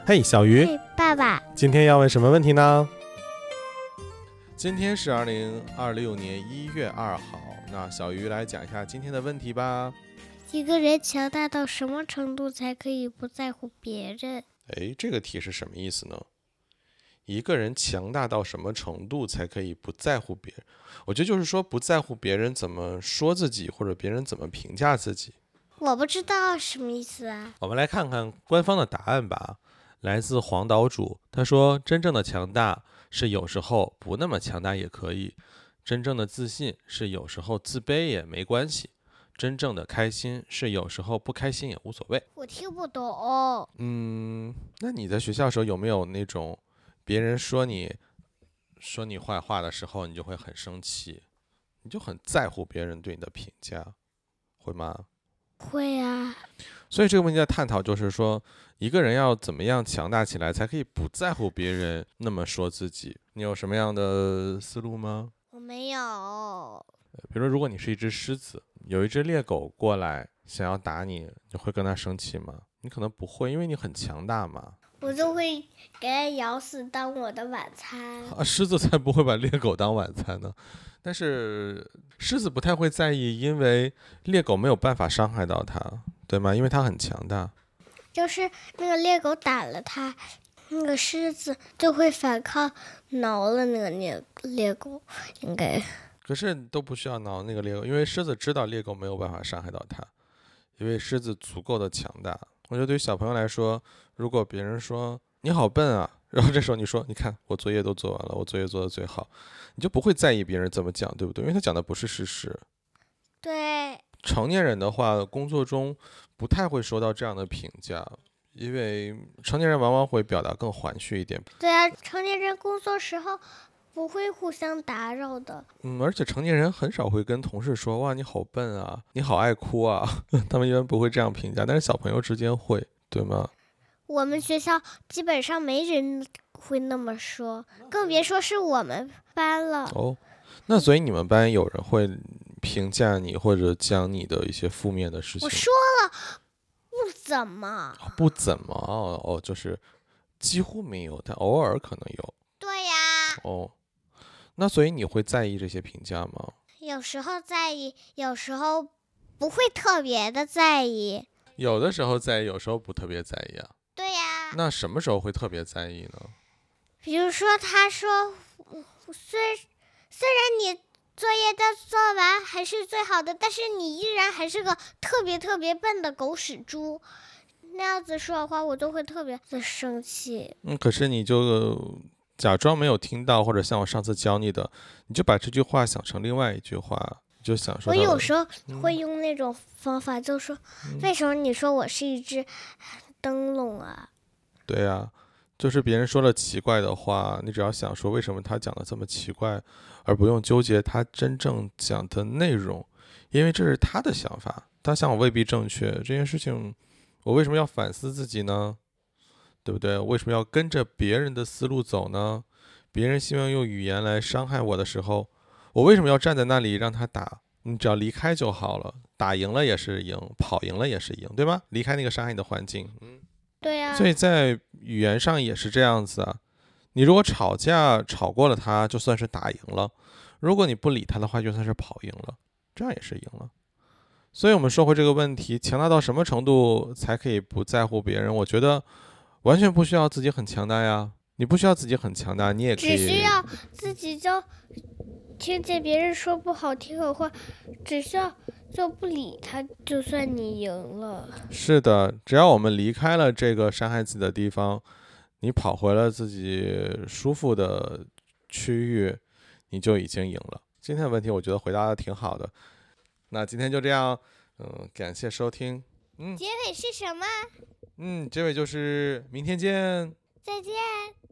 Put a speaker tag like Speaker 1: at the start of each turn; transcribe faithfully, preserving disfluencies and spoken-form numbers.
Speaker 1: 嘿，小鱼，
Speaker 2: 嘿，爸爸，
Speaker 1: 今天要问什么问题呢？今天是二零二六年一月二号，那小鱼来讲一下今天的问题吧。
Speaker 2: 一个人强大到什么程度才可以不在乎别人？
Speaker 1: 哎，这个题是什么意思呢？一个人强大到什么程度才可以不在乎别人？我觉得就是说不在乎别人怎么说自己，或者别人怎么评价自己。
Speaker 2: 我不知道什么意思啊。
Speaker 1: 我们来看看官方的答案吧。来自黄岛主，他说真正的强大是有时候不那么强大也可以，真正的自信是有时候自卑也没关系，真正的开心是有时候不开心也无所谓。
Speaker 2: 我听不懂。
Speaker 1: 嗯，那你在学校的时候有没有那种别人说你说你坏话的时候，你就会很生气，你就很在乎别人对你的评价，会吗？
Speaker 2: 会啊。
Speaker 1: 所以这个问题的探讨就是说，一个人要怎么样强大起来，才可以不在乎别人那么说自己？你有什么样的思路吗？
Speaker 2: 我没有。
Speaker 1: 比如说，如果你是一只狮子，有一只猎狗过来想要打你，你会跟它生气吗？你可能不会，因为你很强大嘛。
Speaker 2: 我就会给它咬死当我的晚餐。
Speaker 1: 啊，狮子才不会把猎狗当晚餐呢。但是狮子不太会在意，因为猎狗没有办法伤害到它，对吗？因为它很强大。
Speaker 2: 就是那个猎狗打了它，那个狮子就会反抗，挠了那个猎猎狗，应该。
Speaker 1: 可是都不需要挠那个猎狗，因为狮子知道猎狗没有办法伤害到它，因为狮子足够的强大。我觉得对于小朋友来说，如果别人说你好笨啊，然后这时候你说你看我作业都做完了，我作业做得最好，你就不会在意别人怎么讲，对不对？因为他讲的不是事实。
Speaker 2: 对。
Speaker 1: 成年人的话，工作中不太会收到这样的评价，因为成年人往往会表达更含蓄一点。
Speaker 2: 对啊，成年人工作时候不会互相打扰的。
Speaker 1: 嗯，而且成年人很少会跟同事说哇你好笨啊，你好爱哭啊，他们一般不会这样评价，但是小朋友之间会，对吗？
Speaker 2: 我们学校基本上没人会那么说，更别说是我们班了。
Speaker 1: 哦，那所以你们班有人会评价你或者讲你的一些负面的事情？
Speaker 2: 我说了，不怎么。
Speaker 1: 不怎么哦，哦，就是几乎没有，但偶尔可能有。
Speaker 2: 对呀。
Speaker 1: 哦，那所以你会在意这些评价吗？
Speaker 2: 有时候在意，有时候不会特别的在意。
Speaker 1: 有的时候在意，有时候不特别在意啊。
Speaker 2: 对呀。
Speaker 1: 那什么时候会特别在意呢？
Speaker 2: 比如说他说虽虽然你作业都做完还是最好的，但是你依然还是个特别特别笨的狗屎猪，那样子说的话我就会特别的生气。
Speaker 1: 嗯，可是你就假装没有听到，或者像我上次教你的，你就把这句话想成另外一句话，就想说。
Speaker 2: 我有时候会用那种方法，就说、嗯、为什么你说我是一只灯笼啊？
Speaker 1: 对啊，就是别人说了奇怪的话，你只要想说为什么他讲的这么奇怪，而不用纠结他真正讲的内容，因为这是他的想法，他想法未必正确。这件事情我为什么要反思自己呢？对不对？为什么要跟着别人的思路走呢？别人希望用语言来伤害我的时候，我为什么要站在那里让他打？你只要离开就好了，打赢了也是赢，跑赢了也是赢，对吗？离开那个伤害你的环境。嗯，
Speaker 2: 对呀。
Speaker 1: 所以在语言上也是这样子啊。你如果吵架吵过了他，就算是打赢了；如果你不理他的话，就算是跑赢了，这样也是赢了。所以我们说回这个问题，强大到什么程度才可以不在乎别人？我觉得完全不需要自己很强大呀，你不需要自己很强大，你也可以
Speaker 2: 只需要自己就听见别人说不好听的话，只需要就不理他，就算你赢了。
Speaker 1: 是的，只要我们离开了这个伤害自己的地方，你跑回了自己舒服的区域，你就已经赢了。今天的问题我觉得回答的挺好的，那今天就这样，嗯，感谢收听。嗯，
Speaker 2: 结尾是什么？
Speaker 1: 嗯，结尾就是明天见，
Speaker 2: 再见。